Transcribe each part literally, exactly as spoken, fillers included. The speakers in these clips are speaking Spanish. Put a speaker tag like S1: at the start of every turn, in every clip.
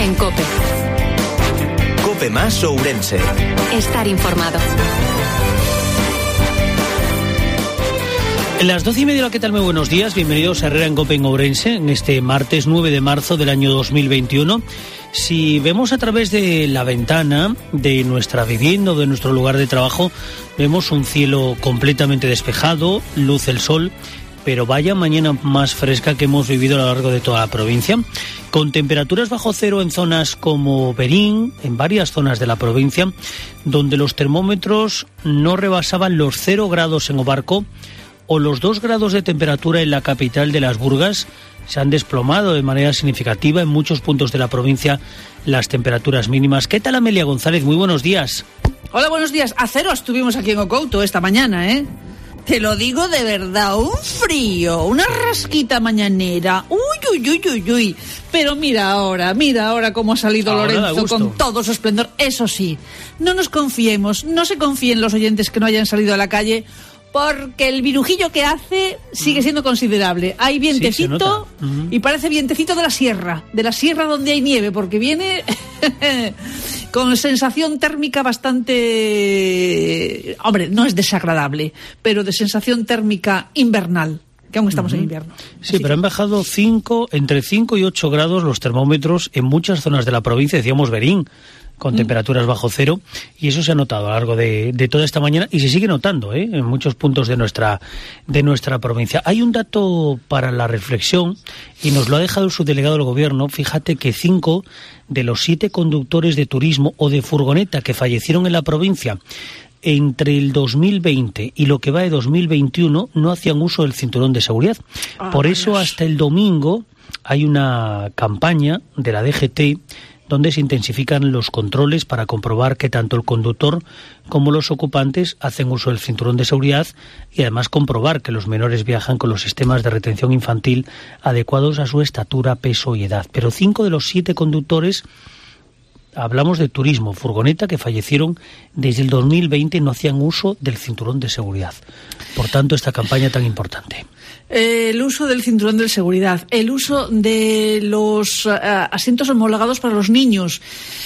S1: en COPE.
S2: COPE más Ourense.
S1: Estar informado.
S3: En las doce y media, ¿qué tal? Muy buenos días. Bienvenidos a Herrera en COPE en Ourense, en este martes nueve de marzo del año dos mil veintiuno. Si vemos a través de la ventana de nuestra vivienda o de nuestro lugar de trabajo, vemos un cielo completamente despejado, luce el sol, pero vaya mañana más fresca que hemos vivido a lo largo de toda la provincia, con temperaturas bajo cero en zonas como Berín, en varias zonas de la provincia, donde los termómetros no rebasaban los cero grados en Obarco, o los dos grados de temperatura en la capital de Las Burgas. Se han desplomado de manera significativa en muchos puntos de la provincia las temperaturas mínimas. ¿Qué tal, Amelia González? Muy buenos días.
S4: Hola, buenos días. A cero estuvimos aquí en Ocouto esta mañana, ¿eh? Te lo digo de verdad, un frío, una rasquita mañanera. Uy, uy, uy, uy, uy. Pero mira ahora, mira ahora cómo ha salido ahora Lorenzo con todo su esplendor. Eso sí, no nos confiemos, no se confíen los oyentes que no hayan salido a la calle, porque el virujillo que hace sigue siendo considerable. Hay vientecito, sí, uh-huh. y parece vientecito de la sierra, de la sierra donde hay nieve, porque viene con sensación térmica bastante... Hombre, no es desagradable, pero de sensación térmica invernal, que aún estamos uh-huh. en invierno.
S3: Sí,
S4: Así
S3: pero
S4: que...
S3: han bajado cinco, entre cinco y ocho grados los termómetros en muchas zonas de la provincia, decíamos Berín, con mm. temperaturas bajo cero, y eso se ha notado a lo largo de, de toda esta mañana y se sigue notando ¿eh? en muchos puntos de nuestra de nuestra provincia. Hay un dato para la reflexión y nos lo ha dejado el subdelegado del Gobierno. Fíjate que cinco de los siete conductores de turismo o de furgoneta que fallecieron en la provincia entre el dos mil veinte y lo que va de dos mil veintiuno no hacían uso del cinturón de seguridad. Oh, Por eso Dios. Hasta el domingo hay una campaña de la D G T donde se intensifican los controles para comprobar que tanto el conductor como los ocupantes hacen uso del cinturón de seguridad y además comprobar que los menores viajan con los sistemas de retención infantil adecuados a su estatura, peso y edad. Pero cinco de los siete conductores, hablamos de turismo, furgoneta, que fallecieron desde el dos mil veinte y no hacían uso del cinturón de seguridad. Por tanto, esta campaña tan importante.
S4: El uso del cinturón de seguridad, el uso de los uh, asientos homologados para los niños,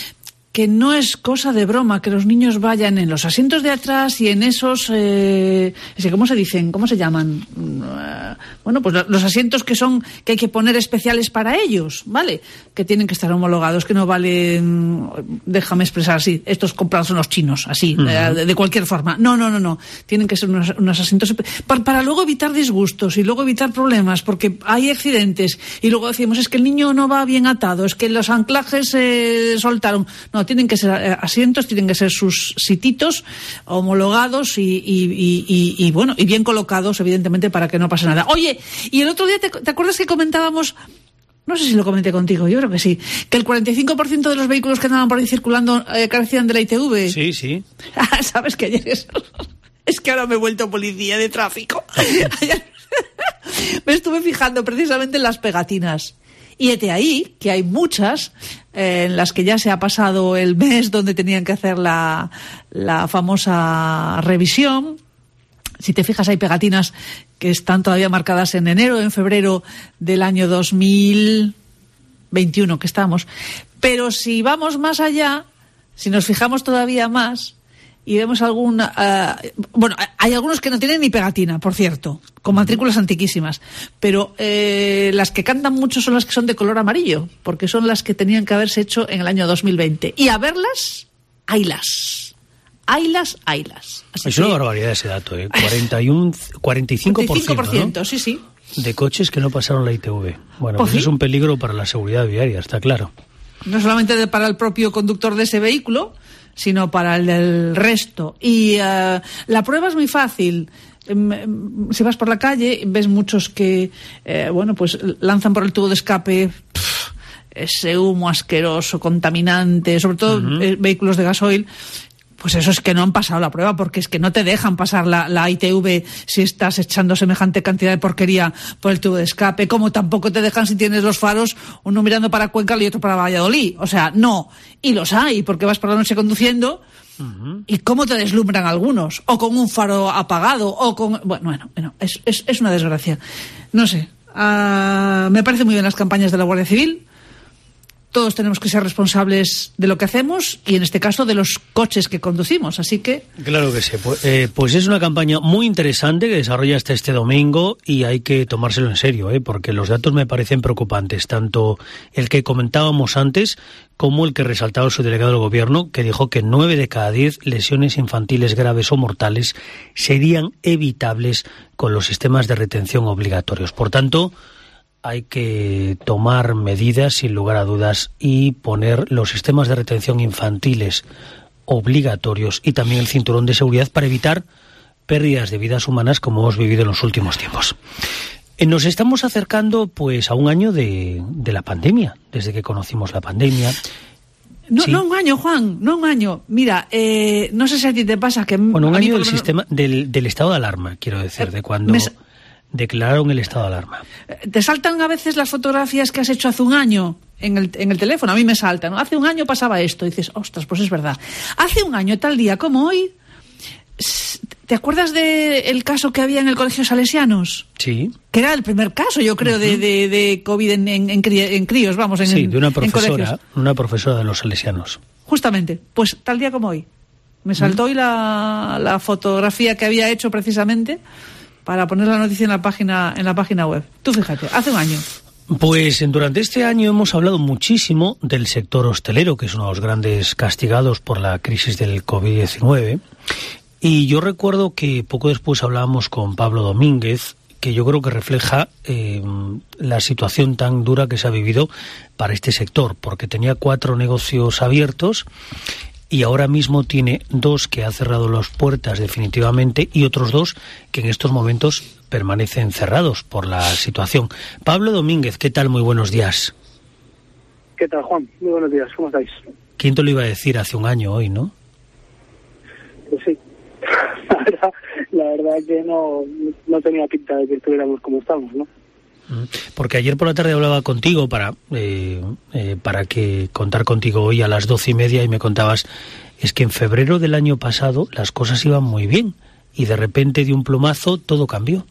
S4: que no es cosa de broma que los niños vayan en los asientos de atrás y en esos, eh, ¿cómo se dicen? ¿Cómo se llaman? Uh, bueno, pues los asientos que son, que hay que poner especiales para ellos, ¿vale? Que tienen que estar homologados, que no valen, déjame expresar así, estos comprados son los chinos, así, uh-huh. de, de cualquier forma. No, no, no, no. Tienen que ser unos, unos asientos para, para luego evitar disgustos y luego evitar problemas, porque hay accidentes y luego decimos, es que el niño no va bien atado, es que los anclajes se eh, soltaron. No, tienen que ser asientos, tienen que ser sus sititos homologados y, y, y, y, y bueno, y bien colocados, evidentemente, para que no pase nada. Oye, y el otro día, ¿te, te acuerdas que comentábamos, no sé si lo comenté contigo, yo creo que sí, que el cuarenta y cinco por ciento de los vehículos que andaban por ahí circulando eh, carecían de la I T V?
S3: Sí, sí.
S4: ¿Sabes que ayer es, es que ahora me he vuelto policía de tráfico? Ayer me estuve fijando precisamente en las pegatinas. Y hete ahí, que hay muchas, eh, en las que ya se ha pasado el mes donde tenían que hacer la, la famosa revisión. Si te fijas, hay pegatinas que están todavía marcadas en enero, en febrero del año dos mil veintiuno que estamos. Pero si vamos más allá, si nos fijamos todavía más, y vemos alguna... Uh, bueno, hay algunos que no tienen ni pegatina, por cierto, con matrículas antiquísimas, pero eh, las que cantan mucho son las que son de color amarillo, porque son las que tenían que haberse hecho en el año dos mil veinte. Y a verlas, haylas. Haylas, haylas. Así
S3: es
S4: que...
S3: una barbaridad ese dato, ¿eh? cuarenta y uno, cuarenta y cinco por ciento,
S4: cuarenta y cinco por ciento,
S3: ¿no?
S4: Sí, sí.
S3: De coches que no pasaron la I T V. Bueno, pues, pues es un peligro para la seguridad viaria, está claro.
S4: No solamente para el propio conductor de ese vehículo, sino para el del resto. Y uh, la prueba es muy fácil. Si vas por la calle, ves muchos que, eh, bueno, pues lanzan por el tubo de escape pff, ese humo asqueroso, contaminante, sobre todo uh-huh. eh, vehículos de gasoil. Pues eso es que no han pasado la prueba, porque es que no te dejan pasar la, la I T V si estás echando semejante cantidad de porquería por el tubo de escape, como tampoco te dejan si tienes los faros, uno mirando para Cuenca y otro para Valladolid. O sea, no. Y los hay, porque vas por la noche conduciendo uh-huh. y cómo te deslumbran algunos, o con un faro apagado, o con... Bueno, bueno, bueno es, es, es una desgracia. No sé. Uh, me parecen muy bien las campañas de la Guardia Civil. todos tenemos que ser responsables de lo que hacemos y en este caso de los coches que conducimos, así que...
S3: Claro que sí, pues, eh, pues es una campaña muy interesante que desarrolla hasta este domingo y hay que tomárselo en serio, ¿eh? Porque los datos me parecen preocupantes, tanto el que comentábamos antes como el que resaltaba su delegado del gobierno, que dijo que nueve de cada diez lesiones infantiles graves o mortales serían evitables con los sistemas de retención obligatorios. Por tanto, hay que tomar medidas sin lugar a dudas y poner los sistemas de retención infantiles obligatorios y también el cinturón de seguridad para evitar pérdidas de vidas humanas como hemos vivido en los últimos tiempos. Nos estamos acercando pues a un año de, de la pandemia, desde que conocimos la pandemia.
S4: No,
S3: sí.
S4: no un año, Juan, no un año. Mira, eh, no sé si a ti te pasa que...
S3: Bueno, un
S4: a mí
S3: año
S4: por
S3: del
S4: lo menos...
S3: sistema del, del estado de alarma, quiero decir, de cuando... Me... declararon el estado de alarma.
S4: ¿Te saltan a veces las fotografías que has hecho hace un año en el, en el teléfono? A mí me saltan, ¿no? Hace un año pasaba esto. Y dices, ostras, pues es verdad. Hace un año, tal día como hoy, ¿te acuerdas del caso que había en el Colegio Salesianos?
S3: Sí.
S4: Que era el primer caso, yo creo, uh-huh. de, de, de COVID en, en, en, crí, en críos, vamos, en
S3: Sí, de una profesora,
S4: en
S3: una profesora de los Salesianos.
S4: Justamente, pues tal día como hoy. Me saltó uh-huh. hoy la, la fotografía que había hecho precisamente para poner la noticia en la página en la página web. Tú fíjate, hace un año.
S3: Pues durante este año hemos hablado muchísimo del sector hostelero, que es uno de los grandes castigados por la crisis del COVID diecinueve. Y yo recuerdo que poco después hablábamos con Pablo Domínguez, que yo creo que refleja eh, la situación tan dura que se ha vivido para este sector, porque tenía cuatro negocios abiertos y ahora mismo tiene dos que ha cerrado las puertas definitivamente y otros dos que en estos momentos permanecen cerrados por la situación. Pablo Domínguez, ¿qué tal? Muy buenos días.
S1: ¿Qué tal, Juan? Muy buenos días, ¿cómo estáis?
S3: ¿Quién te lo iba a decir hace un año hoy, no?
S1: Pues sí, la verdad, la verdad que no, no tenía pinta de que estuviéramos como estamos, ¿no?
S3: Porque ayer por la tarde hablaba contigo para eh, eh, para que contar contigo hoy a las doce y media y me contabas, es que en febrero del año pasado las cosas iban muy bien y de repente de un plumazo todo cambió.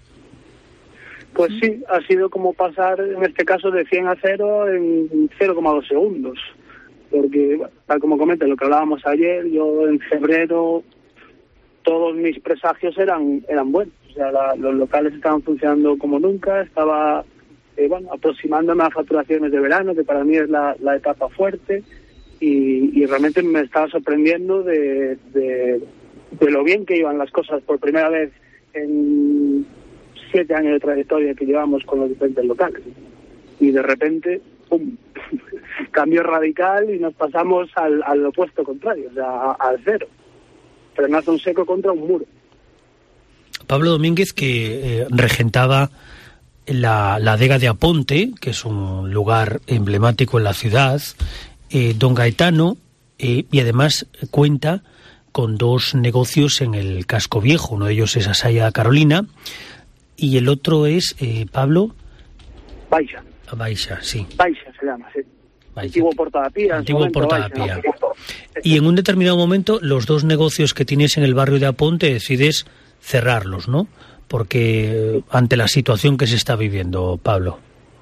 S1: Pues sí, ha sido como pasar en este caso de cien a cero en cero coma dos segundos, porque bueno, tal como comenté lo que hablábamos ayer, yo en febrero todos mis presagios eran eran buenos. O sea, la, los locales estaban funcionando como nunca, estaba eh, bueno, aproximándome a facturaciones de verano, que para mí es la, la etapa fuerte, y, y realmente me estaba sorprendiendo de, de, de lo bien que iban las cosas por primera vez en siete años de trayectoria que llevamos con los diferentes locales. Y de repente, ¡pum!, cambio radical y nos pasamos al, al opuesto contrario, o sea, al cero. Frenazo en seco contra un muro.
S3: Pablo Domínguez, que eh, regentaba la, la Adega de Aponte, que es un lugar emblemático en la ciudad, eh, Don Gaetano, eh, y además cuenta con dos negocios en el casco viejo. Uno de ellos es Asaya Carolina y el otro es, eh, Pablo...
S1: Baixa.
S3: Baixa, sí.
S1: Baixa se llama, sí.
S3: Baixa.
S1: Antiguo Portadapía.
S3: Antiguo Portadapía. Y en un determinado momento los dos negocios que tienes en el barrio de Aponte decides cerrarlos, ¿no? Porque eh, ante la situación que se está viviendo, Pablo.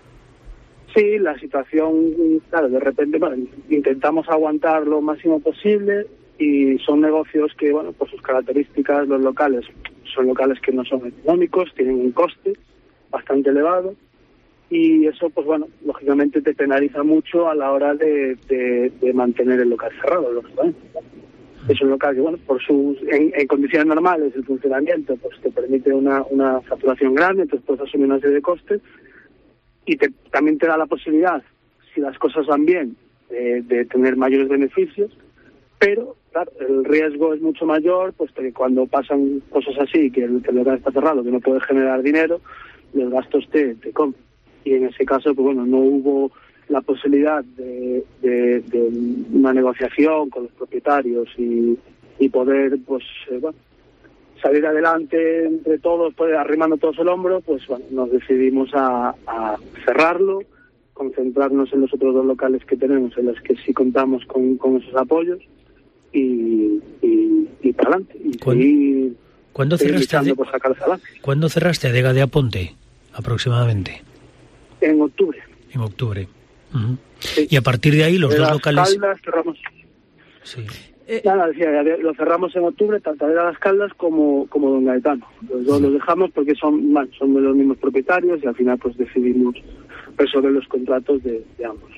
S1: Sí, la situación, claro, de repente, bueno, intentamos aguantar lo máximo posible y son negocios que, bueno, por sus características, los locales, son locales que no son económicos, tienen un coste bastante elevado y eso, pues bueno, lógicamente te penaliza mucho a la hora de, de, de mantener el local cerrado, lógicamente. Es un local que, bueno, por sus en, en condiciones normales el funcionamiento pues te permite una, una facturación grande, entonces puedes asumir una serie de costes y te, también te da la posibilidad, si las cosas van bien, de, de tener mayores beneficios, pero claro, el riesgo es mucho mayor, pues que cuando pasan cosas así, que el, que el local está cerrado, que no puede generar dinero, los gastos te, te comen. Y en ese caso, pues bueno, no hubo la posibilidad de, de, de una negociación con los propietarios y, y poder, pues, eh, bueno, salir adelante entre todos, pues, arrimando todos el hombro, pues, bueno, nos decidimos a, a cerrarlo, concentrarnos en los otros dos locales que tenemos, en los que sí contamos con, con esos apoyos y, y, y para adelante. Y
S3: ¿Cuándo,
S1: seguir,
S3: ¿cuándo
S1: seguir
S3: cerraste,
S1: luchando por sacarse adelante.
S3: ¿Cuándo cerraste Adega de Aponte, aproximadamente?
S1: En octubre.
S3: En octubre. Uh-huh.
S1: Sí.
S3: Y a partir de ahí los
S1: de
S3: dos
S1: las
S3: locales...
S1: Caldas cerramos...
S3: Sí.
S4: Eh,
S1: Nada, decía, lo cerramos en octubre, tanto de Las Caldas como, como Don Gaetano. Los dos los dejamos porque son, bueno, son de los mismos propietarios y al final pues decidimos resolver los contratos de, de ambos.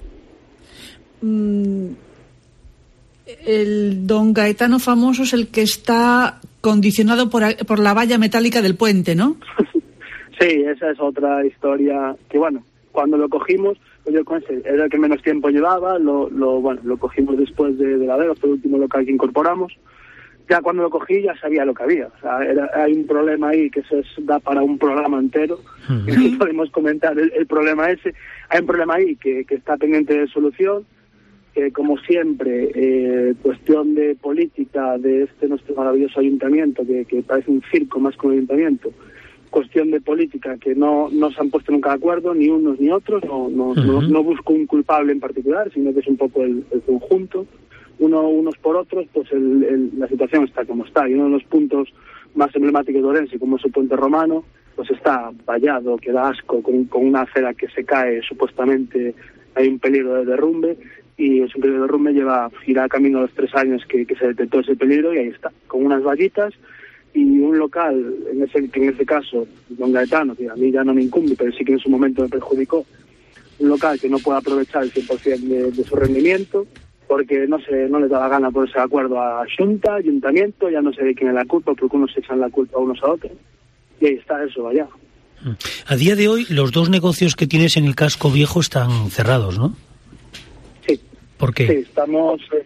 S4: mm, el Don Gaetano famoso es el que está condicionado por, por la valla metálica del puente, ¿no?
S1: Sí, esa es otra historia que, bueno, cuando lo cogimos, pues yo con ese, era el que menos tiempo llevaba, lo, lo bueno, lo cogimos después de, de la Vega, fue el último local que incorporamos. Ya cuando lo cogí ya sabía lo que había. O sea, era, hay un problema ahí que eso es, da para un programa entero. Uh-huh. Y no podemos comentar el, el problema ese. Hay un problema ahí que, que está pendiente de solución, que como siempre, eh, cuestión de política de este nuestro maravilloso ayuntamiento, que, que parece un circo más que un ayuntamiento, cuestión de política que no, no se han puesto nunca de acuerdo, ni unos ni otros, no, no, uh-huh. no, no busco un culpable en particular, sino que es un poco el, el conjunto. Uno, unos por otros, pues el, el, la situación está como está. Y uno de los puntos más emblemáticos de Orense, como es el puente romano, pues está vallado, que da asco, con, con una acera que se cae, supuestamente hay un peligro de derrumbe, y ese peligro de derrumbe lleva, irá camino a los tres años que, que se detectó ese peligro, y ahí está, con unas vallitas, y un local, en ese, en ese caso, Don Gaetano, que a mí ya no me incumbe, pero sí que en su momento me perjudicó, un local que no puede aprovechar el cien por ciento de, de su rendimiento, porque no se, no les da la gana ponerse de acuerdo a Xunta, Ayuntamiento, ya no sé de quién es la culpa, porque unos se echan la culpa unos a otros, y ahí está eso, vaya.
S3: A día de hoy, los dos negocios que tienes en el casco viejo están cerrados, ¿no?
S1: Sí.
S3: ¿Por qué?
S1: Sí, estamos... Eh,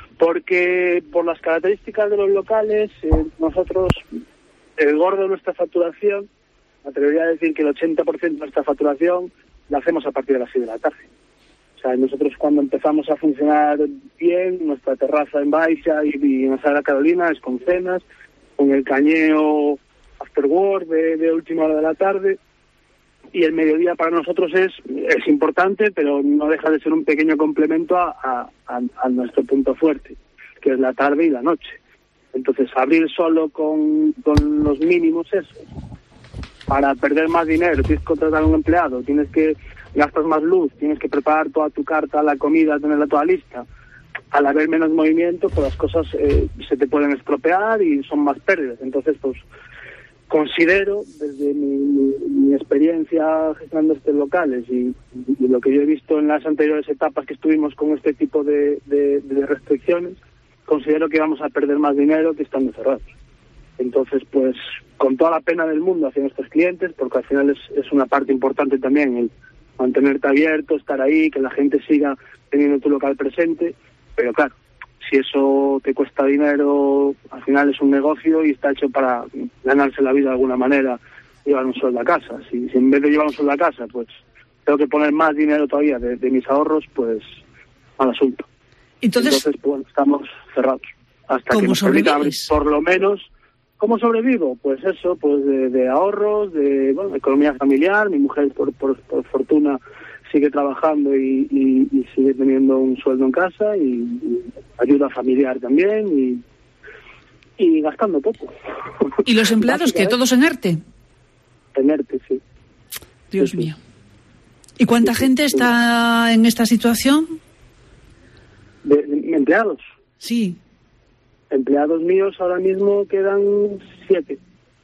S1: porque por las características de los locales, eh, nosotros, el gordo de nuestra facturación, me atrevería a decir que el ochenta por ciento de nuestra facturación la hacemos a partir de las seis de la tarde. O sea, nosotros cuando empezamos a funcionar bien, nuestra terraza en Baixa y, y en la Sala Carolina es con cenas, con el cañeo after work de, de última hora de la tarde, y el mediodía para nosotros es es importante, pero no deja de ser un pequeño complemento a, a, a, a nuestro punto fuerte, que es la tarde y la noche. Entonces, abrir solo con, con los mínimos eso, para perder más dinero, tienes que contratar a un empleado, tienes que gastas más luz, tienes que preparar toda tu carta, la comida, tenerla toda lista. Al haber menos movimiento, pues las cosas eh, se te pueden estropear y son más pérdidas. Entonces, pues considero, desde mi, mi, mi experiencia gestionando estos locales y, y lo que yo he visto en las anteriores etapas que estuvimos con este tipo de, de, de restricciones, considero que vamos a perder más dinero que estando cerrados. Entonces, pues, con toda la pena del mundo hacia nuestros clientes, porque al final es, es una parte importante también el mantenerte abierto, estar ahí, que la gente siga teniendo tu local presente, pero claro, si eso te cuesta dinero, al final es un negocio y está hecho para ganarse la vida de alguna manera, llevar un sueldo a casa. Si, si en vez de llevar un sueldo a casa, pues tengo que poner más dinero todavía de, de mis ahorros, pues mal asunto.
S4: Entonces,
S1: Entonces pues, estamos cerrados. Hasta que nos permita abrir por lo menos. ¿Cómo sobrevivo? Pues eso, pues de, de ahorros, de bueno, economía familiar. Mi mujer, por, por, por fortuna, sigue trabajando y, y, y sigue teniendo un sueldo en casa y, y ayuda familiar también y, y gastando poco.
S4: ¿Y los empleados que todos en ERTE?
S1: En ERTE, sí.
S4: Dios
S1: sí,
S4: mío. ¿Y cuánta
S1: sí,
S4: gente
S1: sí,
S4: está sí. en esta situación?
S1: ¿De, de empleados?
S4: Sí.
S1: Empleados míos ahora mismo quedan siete.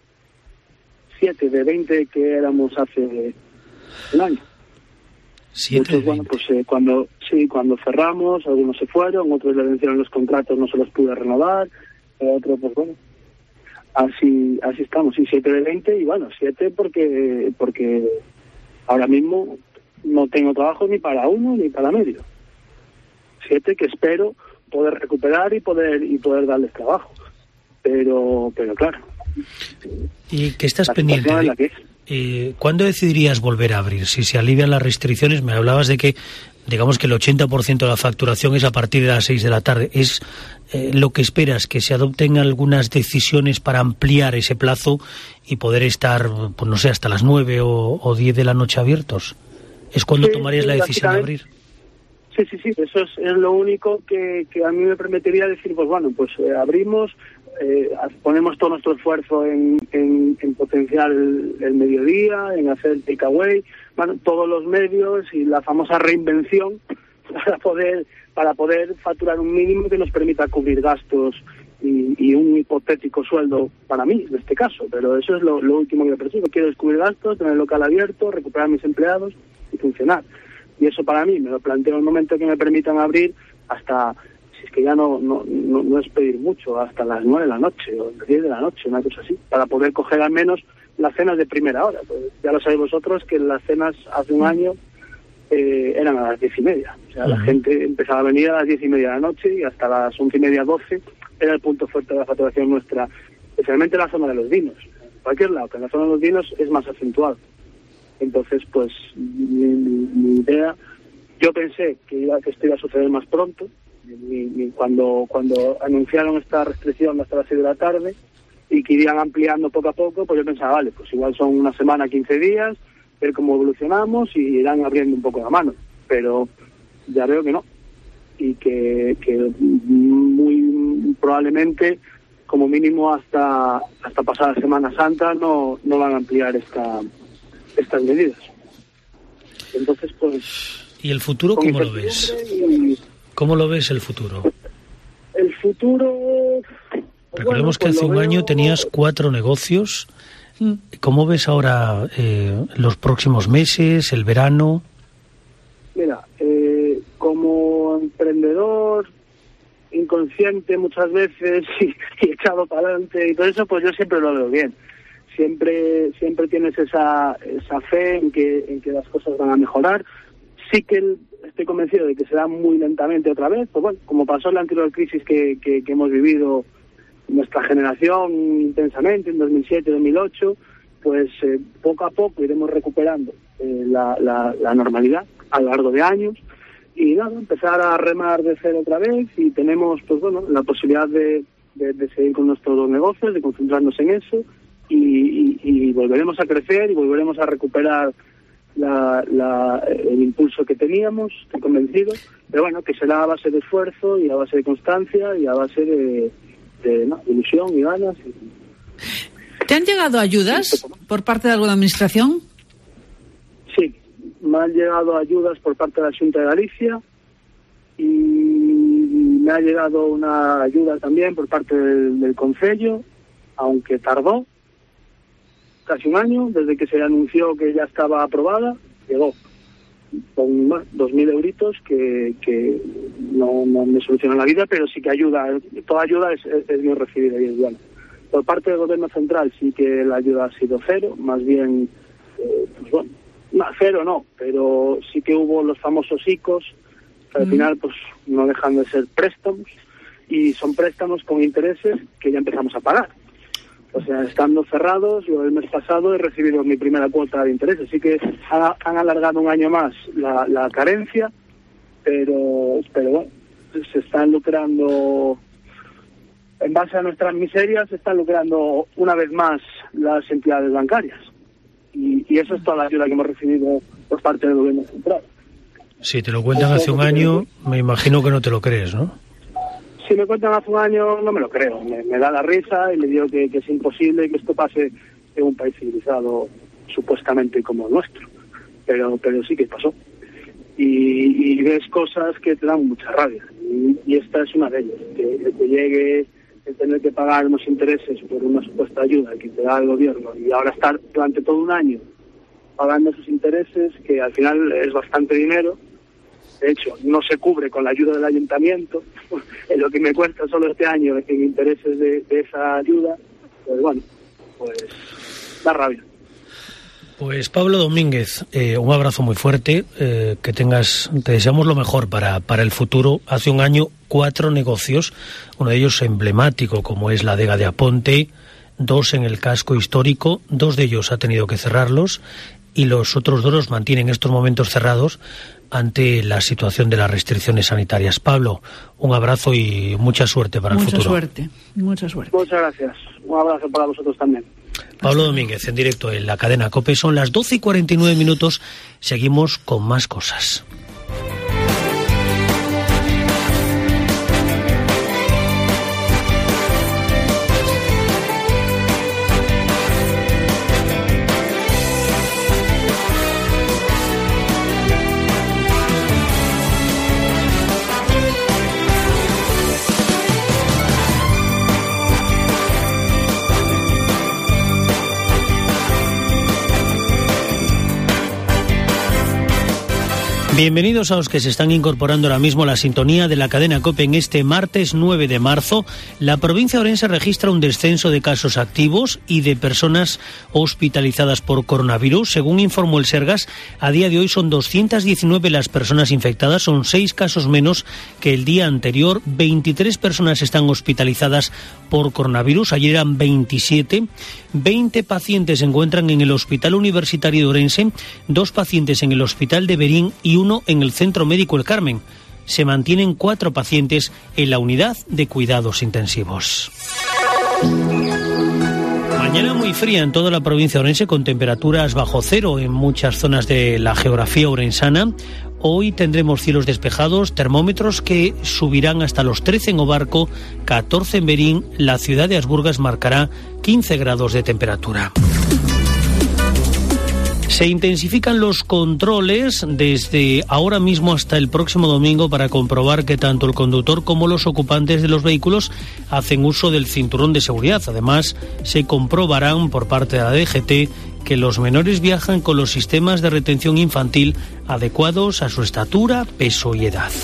S1: Siete de veinte que éramos hace un año.
S3: Siete
S1: Muchos, bueno, pues eh, cuando sí, cuando cerramos, algunos se fueron, otros le vencieron los contratos, no se los pude renovar, eh, otros, pues bueno, así así estamos, sí, siete de veinte, y bueno, siete porque porque ahora mismo no tengo trabajo ni para uno ni para medio. Siete que espero poder recuperar y poder y poder darles trabajo, pero pero claro.
S3: ¿Y qué estás pendiente de? Eh, ¿Cuándo decidirías volver a abrir? Si se alivian las restricciones, me hablabas de que, digamos que el ochenta por ciento de la facturación es a partir de las seis de la tarde. ¿Es eh, lo que esperas, que se adopten algunas decisiones para ampliar ese plazo y poder estar, pues no sé, hasta las nueve o, o diez de la noche abiertos? ¿Es cuando sí, tomarías sí, la decisión de abrir?
S1: Sí, sí, sí, eso es, es lo único que, que a mí me permitiría decir, pues bueno, pues eh, abrimos, eh, ponemos todo nuestro esfuerzo en, en, en potenciar el, el mediodía, en hacer takeaway, bueno, todos los medios y la famosa reinvención para poder para poder facturar un mínimo que nos permita cubrir gastos y, y un hipotético sueldo para mí, en este caso. Pero eso es lo, lo último que yo persigo. Quiero descubrir gastos, tener el local abierto, recuperar a mis empleados y funcionar. Y eso para mí me lo planteo en el momento que me permitan abrir hasta, si es que ya no no, no, no es pedir mucho, hasta las nueve de la noche o las diez de la noche, una cosa así, para poder coger al menos las cenas de primera hora. Pues ya lo sabéis vosotros que las cenas hace un año eh, eran a las diez y media. O sea, uh-huh. La gente empezaba a venir a las diez y media de la noche y hasta las once y media, doce era el punto fuerte de la facturación nuestra, especialmente en la zona de los vinos. En cualquier lado, que en la zona de los vinos es más acentuado. Entonces, pues, mi, mi, mi idea, yo pensé que iba que esto iba a suceder más pronto. Mi, mi, cuando cuando anunciaron esta restricción hasta las seis de la tarde y que irían ampliando poco a poco, pues yo pensaba, vale, pues igual son una semana, quince días, ver cómo evolucionamos y irán abriendo un poco la mano. Pero ya veo que no. Y que, que muy probablemente, como mínimo hasta hasta pasada Semana Santa, no, no van a ampliar esta estas medidas. Entonces, pues...
S3: ¿Y el futuro cómo lo ves? Y... ¿Cómo lo ves el futuro?
S1: El futuro...
S3: Recordemos
S1: bueno,
S3: que
S1: pues
S3: hace un
S1: veo...
S3: año tenías cuatro negocios. ¿Cómo ves ahora eh, los próximos meses, el verano?
S1: Mira, eh, como emprendedor inconsciente muchas veces y, y echado para adelante y todo eso, pues yo siempre lo veo bien. Siempre siempre tienes esa esa fe en que en que las cosas van a mejorar. Sí que el, estoy convencido de que será muy lentamente otra vez, pues bueno, como pasó en la anterior crisis que, que, que hemos vivido nuestra generación intensamente en dos mil siete, dos mil ocho, pues eh, poco a poco iremos recuperando eh, la, la, la normalidad a lo largo de años y nada, empezar a remar de cero otra vez y tenemos pues bueno la posibilidad de, de, de seguir con nuestros negocios, de concentrarnos en eso y, y, y volveremos a crecer y volveremos a recuperar la, la, el impulso que teníamos, estoy convencido, pero bueno, que será a base de esfuerzo y a base de constancia y a base de, de no, ilusión y ganas.
S4: ¿Te han llegado ayudas por parte de alguna administración?
S1: Sí, me han llegado ayudas por parte de la Xunta de Galicia y me ha llegado una ayuda también por parte del, del Concello, aunque tardó casi un año desde que se anunció que ya estaba aprobada, llegó con bueno, dos mil euritos que, que no, no me solucionan la vida, pero sí que ayuda, toda ayuda es, es, es bien recibida y es buena. Por parte del gobierno central sí que la ayuda ha sido cero, más bien, eh, pues bueno, no, cero no, pero sí que hubo los famosos I C Os, que al mm. final pues no dejan de ser préstamos, y son préstamos con intereses que ya empezamos a pagar. O sea, estando cerrados, yo el mes pasado he recibido mi primera cuota de interés, así que han, han alargado un año más la, la carencia, pero, pero bueno, se están lucrando, en base a nuestras miserias, se están lucrando una vez más las entidades bancarias. Y, y eso es toda la ayuda que hemos recibido por parte del gobierno central.
S3: Si te lo cuentan hace un año, me imagino que no te lo crees, ¿no?
S1: Si me cuentan hace un año, no me lo creo. Me, me da la risa y le digo que, que es imposible que esto pase en un país civilizado supuestamente como el nuestro. Pero pero sí que pasó. Y, y ves cosas que te dan mucha rabia. Y, y esta es una de ellas. Que, que llegue el tener que pagar unos intereses por una supuesta ayuda que te da el gobierno y ahora estar durante todo un año pagando esos intereses, que al final es bastante dinero. De hecho, no se cubre con la ayuda del ayuntamiento, en lo que me cuesta solo este año en intereses de, de esa ayuda, pues bueno, pues da rabia.
S3: Pues Pablo Domínguez, eh, un abrazo muy fuerte, eh, que tengas, te deseamos lo mejor para, para el futuro. Hace un año cuatro negocios, uno de ellos emblemático como es la Adega de Aponte, dos en el casco histórico, dos de ellos ha tenido que cerrarlos y los otros dos los mantiene en estos momentos cerrados ante la situación de las restricciones sanitarias. Pablo, un abrazo y mucha suerte para
S4: mucha
S3: el futuro.
S4: Mucha suerte, mucha suerte.
S1: Muchas gracias. Un abrazo para vosotros también.
S3: Pablo Domínguez, en directo en la cadena COPE. Son las doce y cuarenta y nueve minutos. Seguimos con más cosas. Bienvenidos a los que se están incorporando ahora mismo a la sintonía de la cadena COPE. En este martes nueve de marzo, la provincia de Ourense registra un descenso de casos activos y de personas hospitalizadas por coronavirus. Según informó el Sergas, a día de hoy son doscientas diecinueve las personas infectadas, son seis casos menos que el día anterior. veintitrés personas están hospitalizadas por coronavirus, ayer eran veintisiete. veinte pacientes se encuentran en el Hospital Universitario de Ourense, dos pacientes en el Hospital de Verín y uno en el Centro Médico El Carmen. Se mantienen cuatro pacientes en la unidad de cuidados intensivos. Mañana muy fría en toda la provincia de Ourense, con temperaturas bajo cero en muchas zonas de la geografía ourensana. Hoy tendremos cielos despejados, termómetros que subirán hasta los trece en Obarco, catorce en Verín. La ciudad de Asburgas marcará quince grados de temperatura. Se intensifican los controles desde ahora mismo hasta el próximo domingo para comprobar que tanto el conductor como los ocupantes de los vehículos hacen uso del cinturón de seguridad. Además, se comprobarán por parte de la D G T que los menores viajan con los sistemas de retención infantil adecuados a su estatura, peso y edad.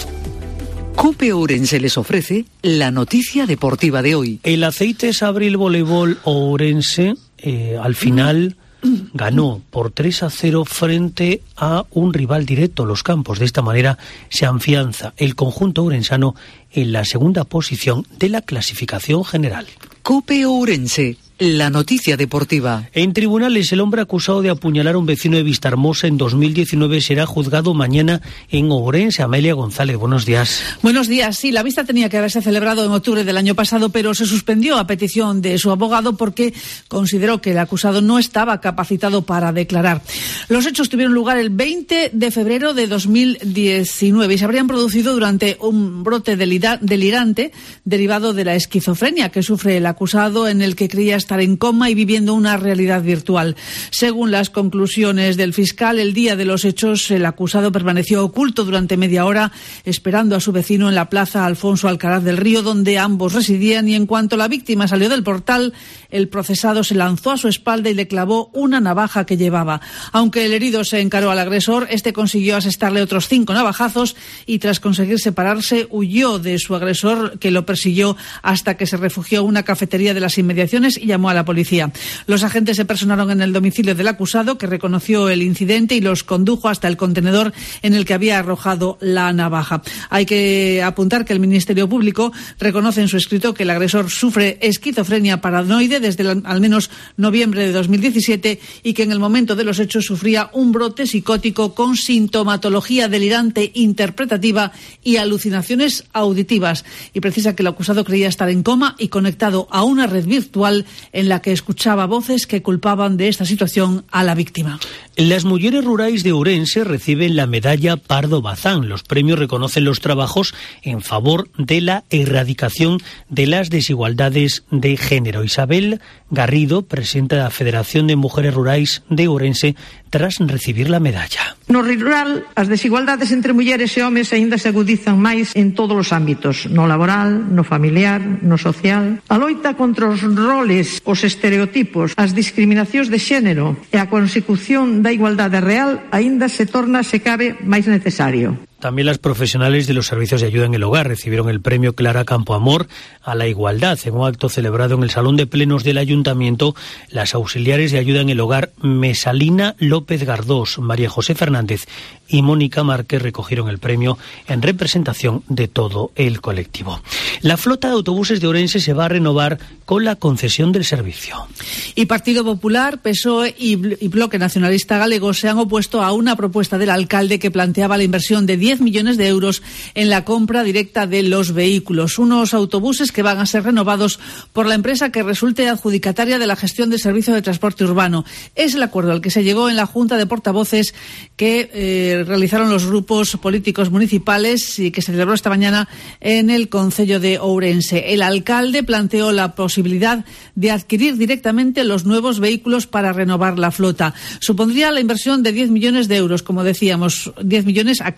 S5: COPE Ourense les ofrece la noticia deportiva de hoy.
S3: El Aceites Abril Voleibol Ourense eh, al final ganó por tres a cero frente a un rival directo, Los Campos. De esta manera se afianza el conjunto ourensano en la segunda posición de la clasificación general.
S5: COPE Ourense, la noticia deportiva.
S3: En tribunales, el hombre acusado de apuñalar a un vecino de Vistahermosa en dos mil diecinueve será juzgado mañana en Ourense. Amelia González, buenos días.
S4: Buenos días. Sí, la vista tenía que haberse celebrado en octubre del año pasado, pero se suspendió a petición de su abogado porque consideró que el acusado no estaba capacitado para declarar. Los hechos tuvieron lugar el veinte de febrero de dos mil diecinueve y se habrían producido durante un brote delirante derivado de la esquizofrenia que sufre el acusado, en el que creía estar en coma y viviendo una realidad virtual. Según las conclusiones del fiscal, el día de los hechos el acusado permaneció oculto durante media hora esperando a su vecino en la plaza Alfonso Alcaraz del Río, donde ambos residían, y en cuanto la víctima salió del portal, el procesado se lanzó a su espalda y le clavó una navaja que llevaba. Aunque el herido se encaró al agresor, este consiguió asestarle otros cinco navajazos y tras conseguir separarse huyó de su agresor, que lo persiguió hasta que se refugió en una cafetería de las inmediaciones y llamó a la policía. Los agentes se personaron en el domicilio del acusado, que reconoció el incidente y los condujo hasta el contenedor en el que había arrojado la navaja. Hay que apuntar que el Ministerio Público reconoce en su escrito que el agresor sufre esquizofrenia paranoide desde el, al menos noviembre de dos mil diecisiete, y que en el momento de los hechos sufría un brote psicótico con sintomatología delirante interpretativa y alucinaciones auditivas, y precisa que el acusado creía estar en coma y conectado a una red virtual en la que escuchaba voces que culpaban de esta situación a la víctima.
S3: Las mujeres rurales de Ourense reciben la medalla Pardo Bazán. Los premios reconocen los trabajos en favor de la erradicación de las desigualdades de género. Isabel Garrido, presidenta de la Federación de Mujeres Rurales de Ourense, tras recibir la medalla.
S6: No rural, as desigualdades entre mulleres e homes aínda se agudizan máis en todos os ámbitos, no laboral, no familiar, no social. A loita contra os roles, os estereotipos, as discriminacións de xénero e a consecución da igualdade real aínda se torna, se cabe, máis necesario.
S3: También las profesionales de los servicios de ayuda en el hogar recibieron el premio Clara Campoamor a la igualdad. En un acto celebrado en el Salón de Plenos del Ayuntamiento, las auxiliares de ayuda en el hogar Mesalina López Gardós, María José Fernández y Mónica Márquez recogieron el premio en representación de todo el colectivo. La flota de autobuses de Ourense se va a renovar con la concesión del servicio.
S4: Y Partido Popular, P S O E y Bloque Nacionalista Galego se han opuesto a una propuesta del alcalde que planteaba la inversión de diez millones de euros en la compra directa de los vehículos. Unos autobuses que van a ser renovados por la empresa que resulte adjudicataria de la gestión del servicio de transporte urbano. Es el acuerdo al que se llegó en la Junta de Portavoces que eh, realizaron los grupos políticos municipales y que se celebró esta mañana en el Concello de Ourense. El alcalde planteó la posibilidad de adquirir directamente los nuevos vehículos para renovar la flota. Supondría la inversión de diez millones de euros, como decíamos, diez millones a cargo del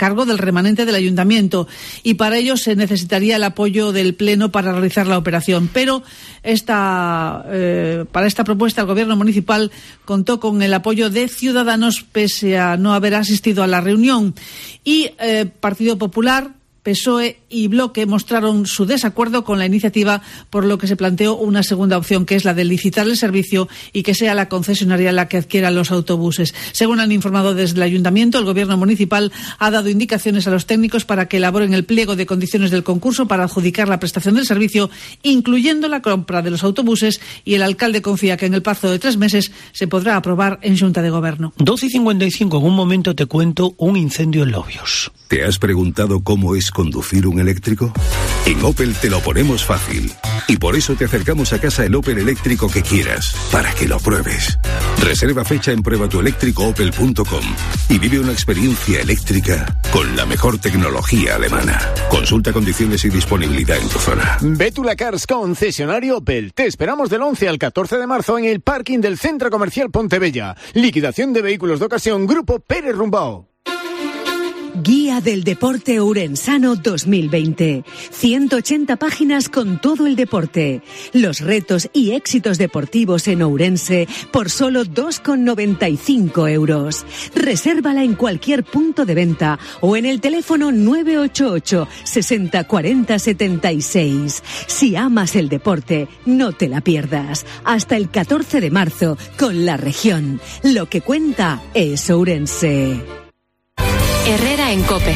S4: remanente del ayuntamiento, y para ello se necesitaría el apoyo del Pleno para realizar la operación. Pero esta, eh, para esta propuesta el Gobierno municipal contó con el apoyo de Ciudadanos pese a no haber asistido a la reunión, y eh, Partido Popular, P S O E y Bloque mostraron su desacuerdo con la iniciativa, por lo que se planteó una segunda opción, que es la de licitar el servicio y que sea la concesionaria la que adquiera los autobuses. Según han informado desde el Ayuntamiento, el Gobierno municipal ha dado indicaciones a los técnicos para que elaboren el pliego de condiciones del concurso para adjudicar la prestación del servicio, incluyendo la compra de los autobuses, y el alcalde confía que en el plazo de tres meses se podrá aprobar en Junta de Gobierno.
S3: doce y cincuenta y cinco, en un momento te cuento un incendio en Lobios.
S7: ¿Te has preguntado cómo es conducir un eléctrico? En Opel te lo ponemos fácil. Y por eso te acercamos a casa el Opel eléctrico que quieras, para que lo pruebes. Reserva fecha en prueba tu eléctrico opel punto com y vive una experiencia eléctrica con la mejor tecnología alemana. Consulta condiciones y disponibilidad en tu zona.
S8: Bétula Cars, concesionario Opel. Te esperamos del once al catorce de marzo en el parking del Centro Comercial Pontebella. Liquidación de vehículos de ocasión, Grupo Pérez Rumbao.
S9: Guía del Deporte Ourensano dos mil veinte. ciento ochenta páginas con todo el deporte. Los retos y éxitos deportivos en Ourense por solo dos con noventa y cinco euros. Resérvala en cualquier punto de venta o en el teléfono nueve ocho ocho, sesenta, cuarenta, setenta y seis. Si amas el deporte, no te la pierdas. Hasta el catorce de marzo con La Región. Lo que cuenta es Ourense.
S10: Herrera en COPE.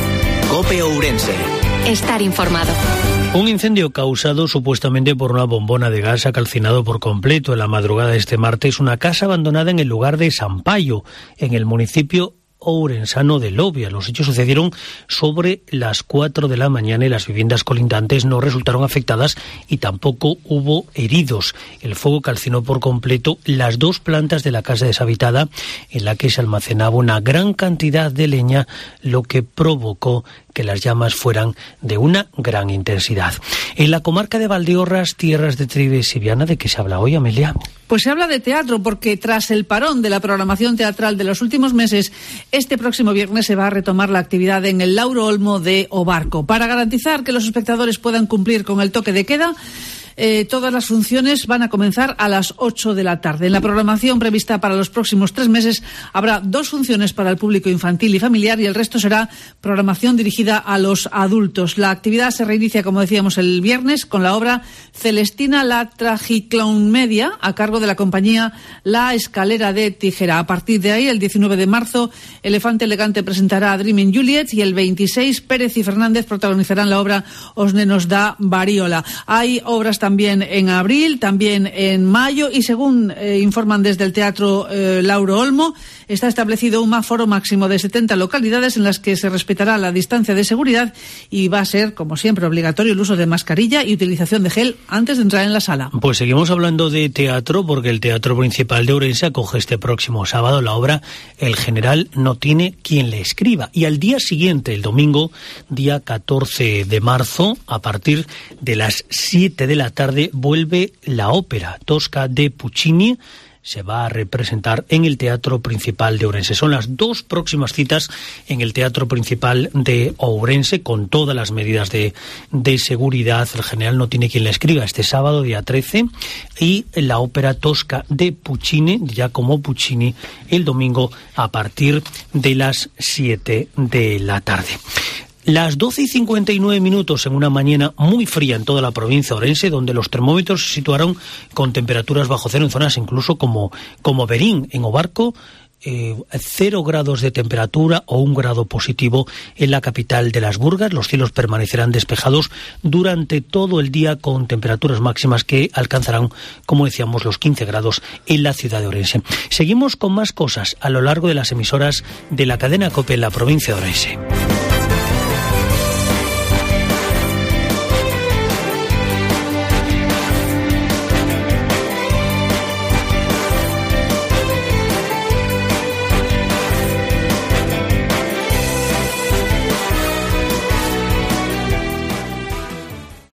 S2: COPE Ourense.
S10: Estar informado.
S3: Un incendio causado supuestamente por una bombona de gas ha calcinado por completo en la madrugada de este martes una casa abandonada en el lugar de Sampayo, en el municipio ourensano de Lobios. Los hechos sucedieron sobre las cuatro de la mañana y las viviendas colindantes no resultaron afectadas y tampoco hubo heridos. El fuego calcinó por completo las dos plantas de la casa deshabitada, en la que se almacenaba una gran cantidad de leña, lo que provocó que las llamas fueran de una gran intensidad. En la comarca de Valdeorras, tierras de Trives y Viana, ¿de qué se habla hoy, Amelia?
S4: Pues se habla de teatro, porque tras el parón de la programación teatral de los últimos meses, este próximo viernes se va a retomar la actividad en el Lauro Olmo de Obarco. Para garantizar que los espectadores puedan cumplir con el toque de queda, Eh, todas las funciones van a comenzar a las ocho de la tarde. En la programación prevista para los próximos tres meses habrá dos funciones para el público infantil y familiar y el resto será programación dirigida a los adultos. La actividad se reinicia, como decíamos, el viernes con la obra Celestina la Tragiclomedia a cargo de la compañía La Escalera de Tijera. A partir de ahí, el diecinueve de marzo, Elefante Elegante presentará a Dreaming Juliet y el veintiséis Pérez y Fernández protagonizarán la obra Os nenos da Variola. Hay obras también en abril, también en mayo y según eh, informan desde el Teatro eh, Lauro Olmo, está establecido un aforo máximo de setenta localidades en las que se respetará la distancia de seguridad y va a ser, como siempre, obligatorio el uso de mascarilla y utilización de gel antes de entrar en la sala.
S3: Pues seguimos hablando de teatro porque el Teatro Principal de Ourense acoge este próximo sábado la obra El General no tiene quien le escriba, y al día siguiente, el domingo, día catorce de marzo, a partir de las siete de la tarde, vuelve la ópera Tosca de Puccini. Se va a representar en el Teatro Principal de Ourense. Son las dos próximas citas en el Teatro Principal de Ourense, con todas las medidas de, de seguridad. El General no tiene quien le escriba este sábado, día trece, y la ópera Tosca de Puccini, Giacomo Puccini, el domingo a partir de las siete de la tarde. Las doce y cincuenta y nueve minutos en una mañana muy fría en toda la provincia de Ourense, donde los termómetros se situaron con temperaturas bajo cero en zonas incluso como, como Berín, en Obarco, eh, cero grados de temperatura o un grado positivo en la capital de las Burgas. Los cielos permanecerán despejados durante todo el día con temperaturas máximas que alcanzarán, como decíamos, los quince grados en la ciudad de Ourense. Seguimos con más cosas a lo largo de las emisoras de la cadena COPE en la provincia de Ourense.